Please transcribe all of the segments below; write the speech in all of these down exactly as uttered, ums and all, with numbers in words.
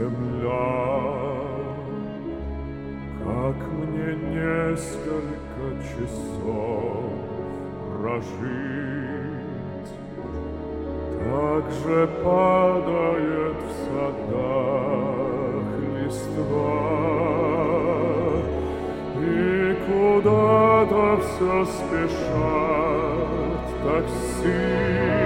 земля, как мне несколько часов прожить, так же падает в садах листва, и куда-то все спешат такси.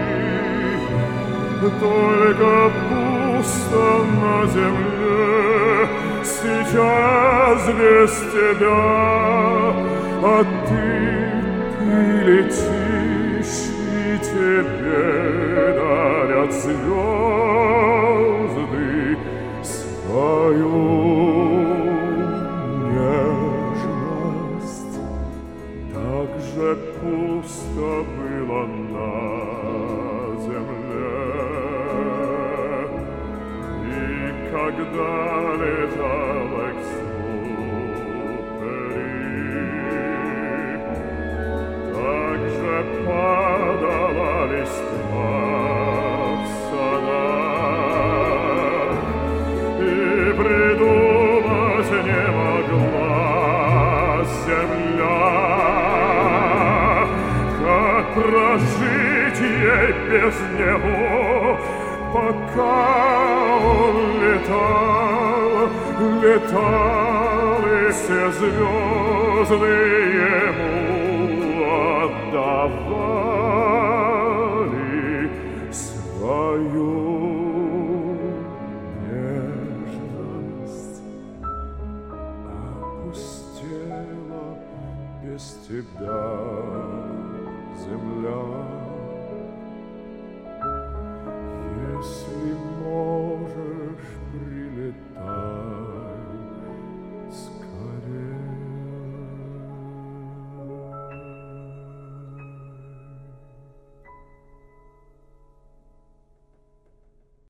Только пусто на земле сейчас без тебя, а ты, ты летишь, и тебе дарят звезды свою нежность. Так же пусто было на земле, когда летал Экзюпери, так же падала листва в садах, и придумать не могла земля, как прожить ей без него, пока он летал, летал, и все звезды ему отдавали свою нежность. Опустела без тебя земля.